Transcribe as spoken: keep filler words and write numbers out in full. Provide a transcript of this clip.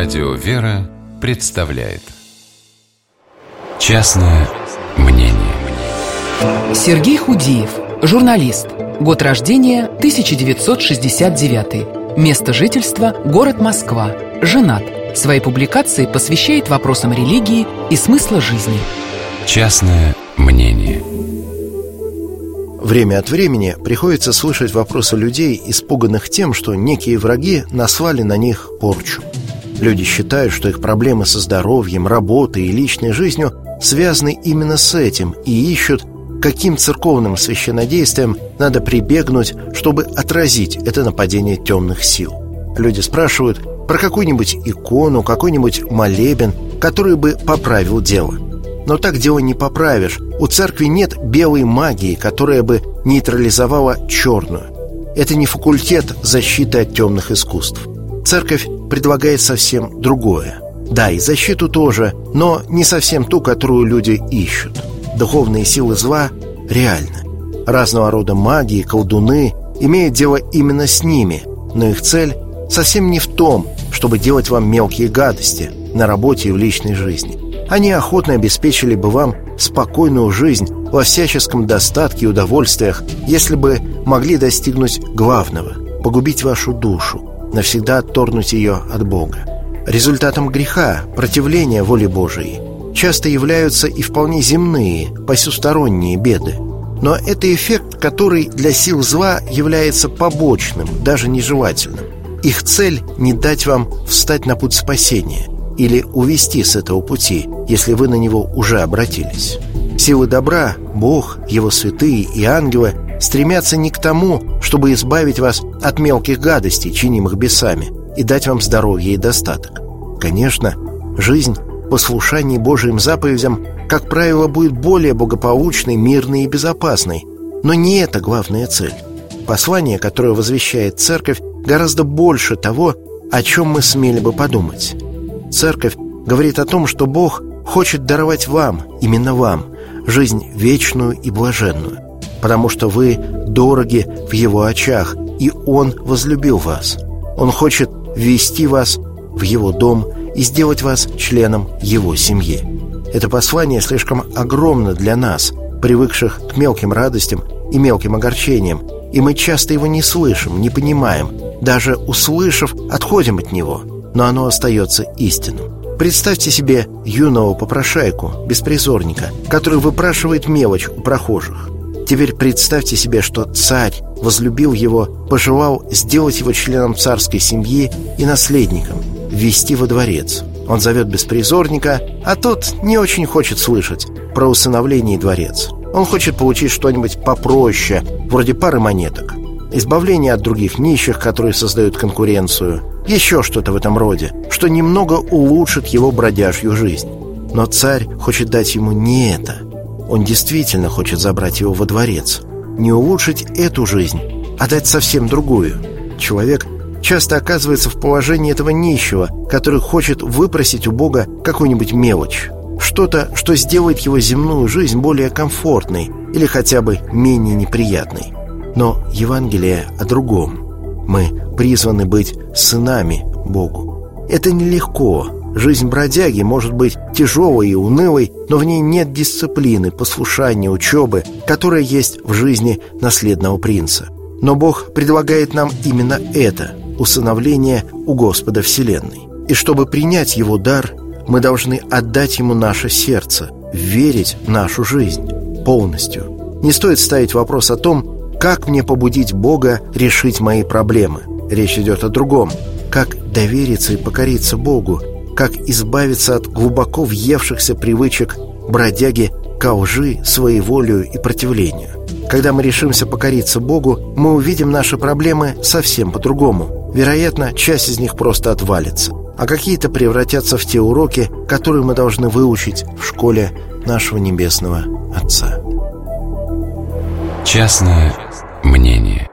Радио «Вера» представляет «Частное мнение». Сергей Худиев, журналист. Год рождения тысяча девятьсот шестьдесят девятый. Место жительства – город Москва. Женат. Свои публикации посвящает вопросам религии и смысла жизни. Частное мнение. Время от времени приходится слышать вопросы людей, испуганных тем, что некие враги наслали на них порчу. Люди считают, что их проблемы со здоровьем, работой и личной жизнью связаны именно с этим и ищут, каким церковным священнодействием надо прибегнуть, чтобы отразить это нападение темных сил. Люди спрашивают про какую-нибудь икону, какой-нибудь молебен, который бы поправил дело. Но так дело не поправишь. У церкви нет белой магии, которая бы нейтрализовала черную. Это не факультет защиты от темных искусств. Церковь предлагает совсем другое. Да, и защиту тоже, но не совсем ту, которую люди ищут. Духовные силы зла реальны. Разного рода маги, колдуны имеют дело именно с ними, но их цель совсем не в том, чтобы делать вам мелкие гадости на работе и в личной жизни. Они охотно обеспечили бы вам спокойную жизнь во всяческом достатке и удовольствиях, если бы могли достигнуть главного – погубить вашу душу, навсегда отторгнуть ее от Бога. Результатом греха, противления воле Божией, часто являются и вполне земные, посюсторонние беды. Но это эффект, который для сил зла является побочным, даже нежелательным. Их цель – не дать вам встать на путь спасения или увести с этого пути, если вы на него уже обратились. Силы добра, Бог, Его святые и ангелы стремятся не к тому, чтобы избавить вас от мелких гадостей, чинимых бесами, и дать вам здоровье и достаток. Конечно, жизнь в послушании Божьим заповедям, как правило, будет более благополучной, мирной и безопасной. Но не это главная цель. Послание, которое возвещает Церковь, гораздо больше того, о чем мы смели бы подумать. Церковь говорит о том, что Бог хочет даровать вам, именно вам, жизнь вечную и блаженную, потому что вы дороги в Его очах, и Он возлюбил вас. Он хочет ввести вас в Его дом и сделать вас членом Его семьи. Это послание слишком огромно для нас, привыкших к мелким радостям и мелким огорчениям, и мы часто его не слышим, не понимаем, даже услышав, отходим от него, но оно остается истинным. Представьте себе юного попрошайку, беспризорника, который выпрашивает мелочь у прохожих. Теперь представьте себе, что царь возлюбил его, пожелал сделать его членом царской семьи и наследником, ввести во дворец. Он зовет беспризорника, а тот не очень хочет слышать про усыновление и дворец. Он хочет получить что-нибудь попроще, вроде пары монеток, избавление от других нищих, которые создают конкуренцию, еще что-то в этом роде, что немного улучшит его бродяжью жизнь. Но царь хочет дать ему не это. Он действительно хочет забрать его во дворец. Не улучшить эту жизнь, а дать совсем другую. Человек часто оказывается в положении этого нищего, который хочет выпросить у Бога какую-нибудь мелочь. Что-то, что сделает его земную жизнь более комфортной или хотя бы менее неприятной. Но Евангелие о другом. Мы призваны быть сынами Богу. Это нелегко. Жизнь бродяги может быть тяжелой и унылой, но в ней нет дисциплины, послушания, учебы, которая есть в жизни наследного принца. Но Бог предлагает нам именно это – усыновление у Господа Вселенной. И чтобы принять Его дар, мы должны отдать Ему наше сердце, верить в нашу жизнь полностью. Не стоит ставить вопрос о том, как мне побудить Бога решить мои проблемы. Речь идет о другом. Как довериться и покориться Богу, как избавиться от глубоко въевшихся привычек бродяги ко лжи, своеволию и противлению. Когда мы решимся покориться Богу, мы увидим наши проблемы совсем по-другому. Вероятно, часть из них просто отвалится, а какие-то превратятся в те уроки, которые мы должны выучить в школе нашего Небесного Отца. Частное мнение.